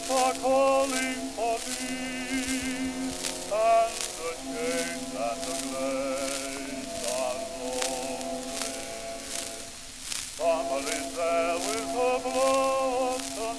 are calling for thee, and the shades and the glades are lonely. Summer is there with her blossom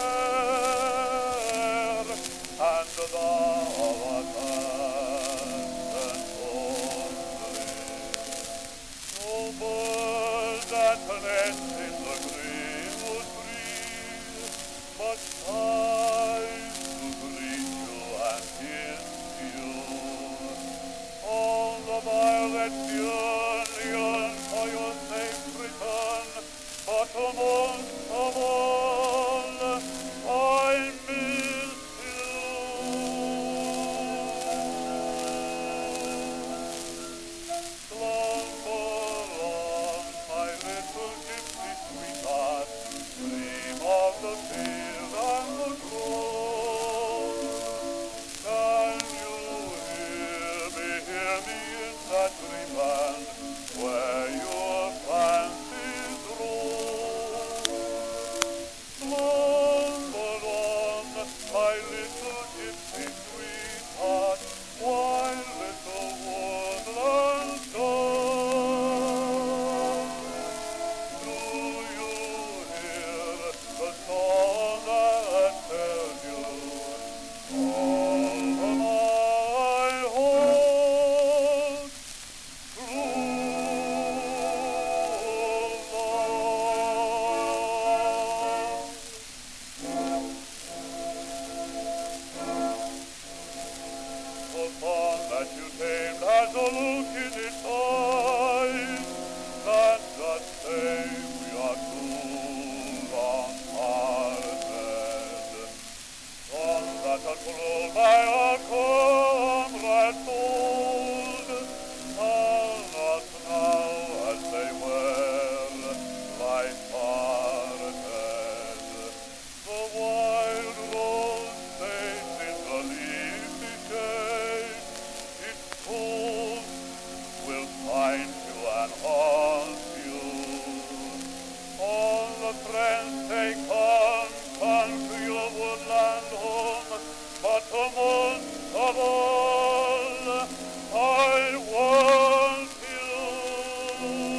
fair, and thou art absent only. No bird that nests in the greenwood tree, but sighs to greet you and kiss you. All the violets yearn for your safe return, but most of all, I miss you. Slumber on, my little gypsy sweetheart, dream of the field and the grove. Can you hear me in that dreamland where your fancies roam? Slumber on, my little gypsy sweetheart, while little woodlands come. Do you hear the song that tells you all my hopes true love? The fawn that you tamed has a look in its eyes that just say we are too long parted. Songs that are called by our comrades old are not now as they were, light-hearted. The wild rose stays in the leafy shade, its ghost will find you and haunt you. All the friends they come to your woodland home, but the most of all, I want you.